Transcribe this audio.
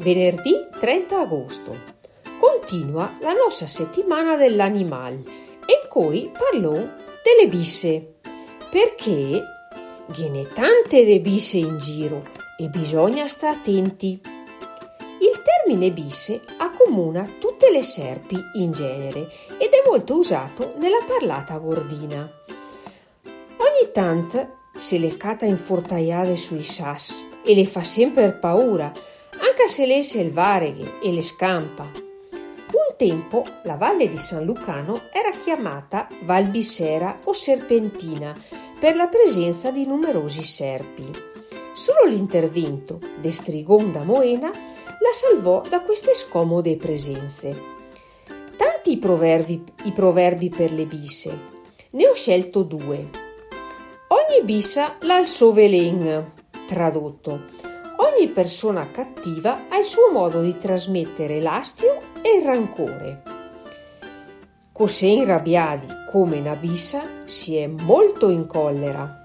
Venerdì 30 agosto. Continua la nostra settimana dell'animal e qui parlons delle bisse, perché viene tante de bisse in giro e bisogna stare attenti. Il termine bisse accomuna tutte le serpi in genere ed è molto usato nella parlata gordina. Ogni tanto se le cata in fortaiade sui sas e le fa sempre paura, anche se le selvareghe e le scampa. Un tempo la valle di San Lucano era chiamata Val Bissera o Serpentina per la presenza di numerosi serpi. Solo l'intervento de Strigon da Moena la salvò da queste scomode presenze. Tanti i proverbi per le bisse, ne ho scelto 2. Ogni bissa l'ha il suo velen, tradotto. Ogni persona cattiva ha il suo modo di trasmettere l'astio e il rancore. Cos'è inrabbiati come una bissa si è molto in collera.